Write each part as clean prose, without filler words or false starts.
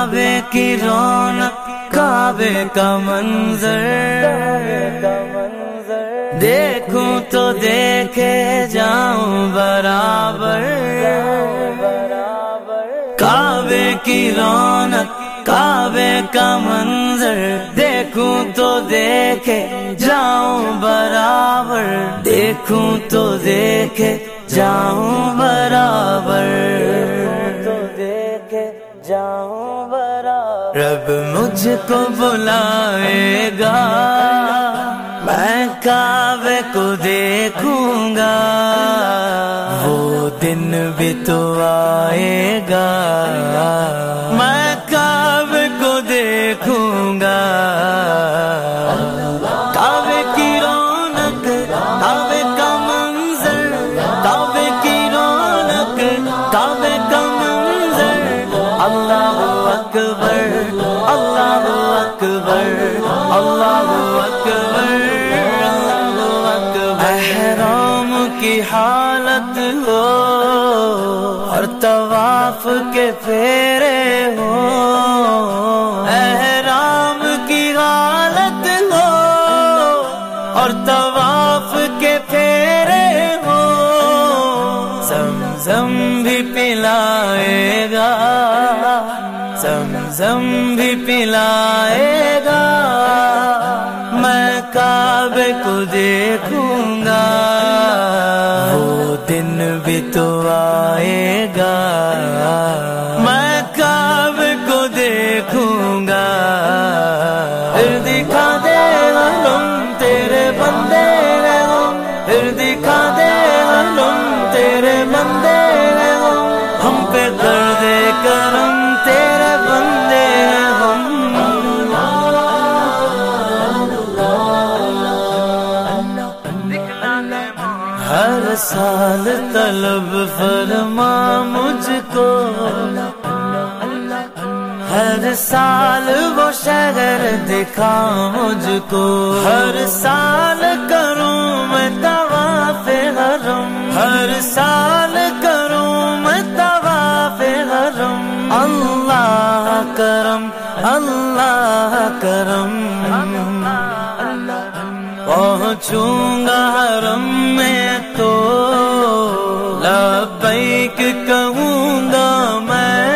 کعبے کی رونق، کعبے کا منظر دیکھوں تو دیکھے جاؤں برابر، کعبے کی رونق، کعبے کا منظر دیکھوں تو دیکھے جاؤں برابر، دیکھوں تو دیکھے جاؤں برابر، تو دیکھے جاؤں برابر۔ رب مجھ کو بلائے گا، میں کعبے کو دیکھوں گا، وہ دن بھی تو آئے گا، میں کعبے کو دیکھوں گا۔ کعبے کی رونق، کعبے کا منظر، کعبے کی رونق، کعبے کا منظر، اللہ اکبر، اللہ اکبر، اللہ اکبر، اللہ اکبر۔ احرام کی حالت ہو اور طواف کے پھیرے ہو، احرام کی حالت ہو اور طواف کے پھیرے ہو، زمزم بھی پلائے گا، زمزم بھی پلائے گا، میں کعبے کو دیکھوں گا، وہ دن بھی تو آئے گا، میں کعبے کو دیکھوں گا۔ پھر دکھا دے ہم تیرے بندے ہیں ہم، پھر دکھا دے ہم تیرے بندے ہیں ہم پہ کر دے کرم، تیرے بندے ہیں ہم۔ ہر سال طلب فرما مجھ کو، ہر سال وہ شہر دکھا مجھ کو، ہر سال کروں میں طواف حرم، ہر سال کروں میں طواف حرم، اللہ کرم، اللہ کرم، پہنچوں گا حرم میں تو لبیک کہوں گا میں،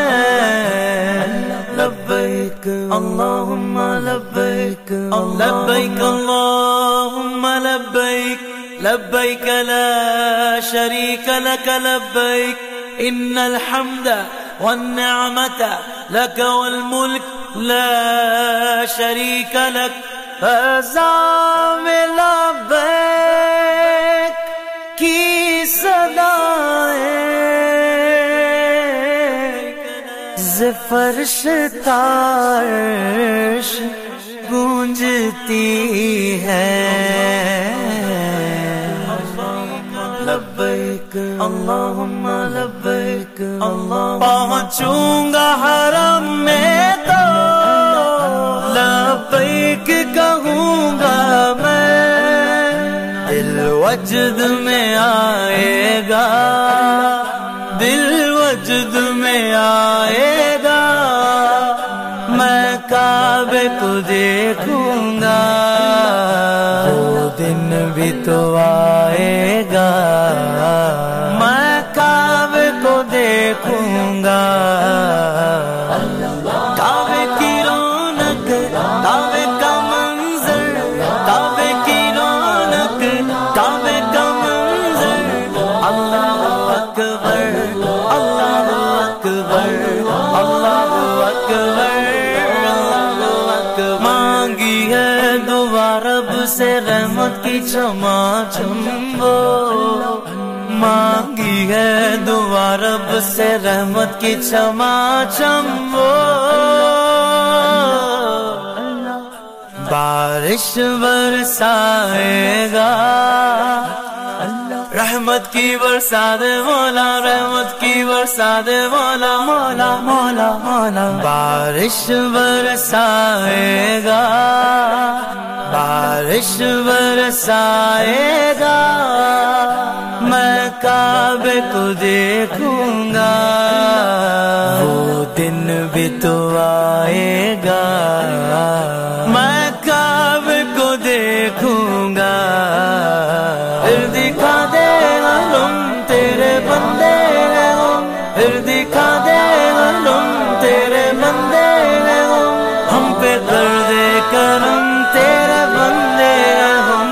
لبیک اللہم لبیک، لبیک اللہم لبیک، لبیک لا شریک لک لبیک، ان الحمد والنعمت لک والملک لا شریک لک، فضا میں لبیک کی صدائیں ز فرش تارش گونجتی ہے، لبیک اللہم لبیک اللہم۔ پہنچوں گا حرم میں تو لبیک کہوں گا میں، دل وجد میں آئے گا، دل وجد میں آئے گا، میں کعبے کو دیکھوں گا، وہ دن بھی تو آئے گا، میں کعبے کو دیکھوں گا۔ کعبے کی رونق، کعبے کا منظر، کعبے کی رونق، کعبے کا منظر، اللہ اکبر، اللہ اکبر، اللہ اکبر، اللہ اکبر۔ مانگی ہے دعا رب سے رحمت کی چماچم وہ، مانگی ہے دعا رب سے رحمت کی چماچم وہ، بارش برسائے گا، رحمت کی برسات مولا، رحمت کی برسات مولا، مولا مولا مولا، بارش برسائے گا، بارش برسائے گا، میں کعبے کو دیکھوں گا، وہ دن بھی تو آئے گا، میں کعبے کو دیکھوں گا، پھر دکھا دے علم تیرے بندے ہیں ہم، پھر دکھا دے علم تیرے بندے ہیں ہم پہ کر دے کرم تیرے بندے ہیں ہم۔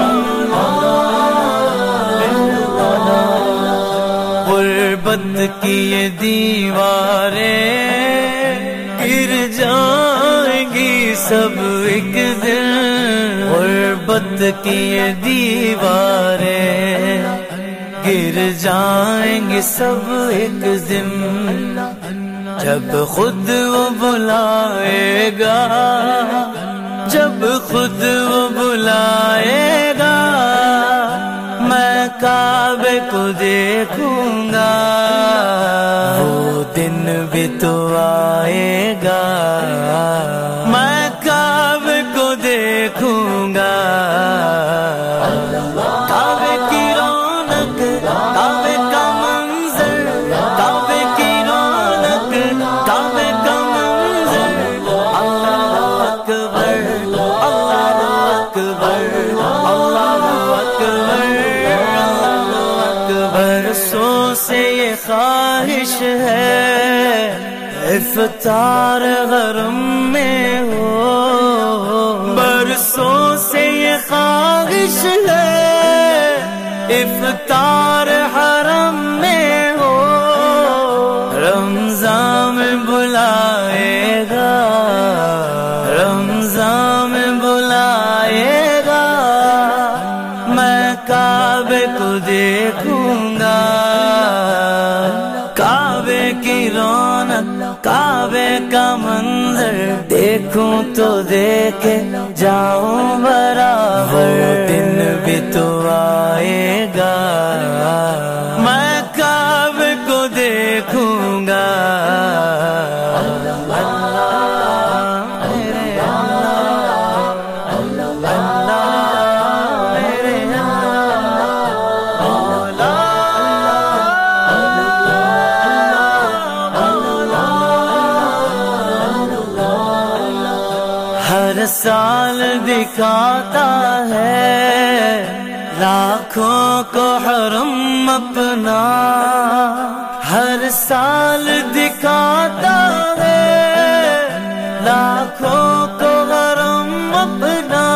غربت کی یہ دیواریں گر جائیں گی سب ایک دن، غربت کی یہ دیواریں گر جائیں گی سب ایک دن، جب خود وہ بلائے گا، جب خود وہ بلائے گا، میں کعبے کو دیکھوں گا، وہ دن بھی تو آئے گا، میں کعبے کو دیکھوں گا، کعبے کی رونق، کعبے کا منظر، کعبے کی رونق، کعبے کا منظر، اللہ اکبر، اللہ اکبر، اللہ اکبر، اللہ اکبر۔ برسوں سے یہ خواہش ہے افطار حرم میں ہو، برسوں سے یہ خواہش ہے افطار حرم میں ہو، رمضان میں بلائے گا، رمضان میں بلائے گا، میں کعبے کو دیکھوں گا، کعبے کی رونق، کعبے کا منظر دیکھوں تو دیکھے جاؤں برابر، وہ دن بھی تو آئے گا، میں کعبے کو دیکھوں گا، ہر سال دکھاتا ہے لاکھوں کو حرم اپنا، ہر سال دکھاتا ہے لاکھوں کو حرم اپنا،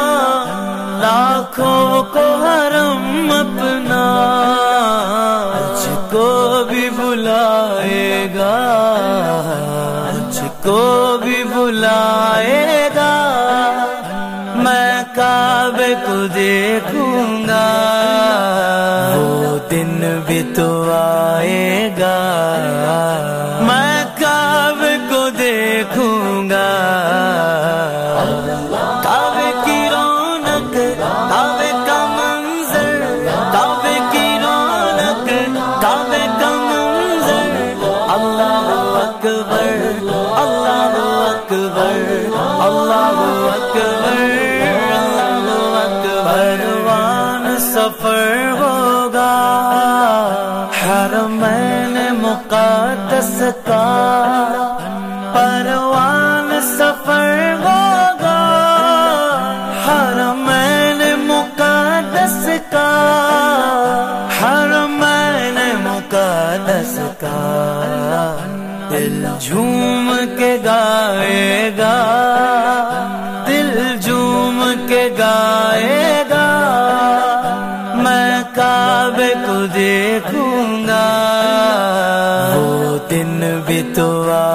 لاکھوں کو حرم اپنا، مجھ کو بھی بلائے گا، مجھ کو بھی بلائے گا، میں کعبے کو دیکھوں گا، وہ دن بھی تو آئے گا، میں کعبے کو دیکھوں گا، کعبے کی رونق، کعبے کا منظر، کعبے کی رونق، کعبے کا منظر، اللہ اکبر، اللہ اکبر، اللہ اکبر، اللہ اکبر، پروان سفر ہوگا حرمین مقدس کا، پروان سفر ہوگا حرمین مقدس کا، حرمین مقدس کا، دل جھوم کے گائے گا، دل جھوم کے گائے گا، میں کعبے کو دیکھوں گا، وہ دن بھی تو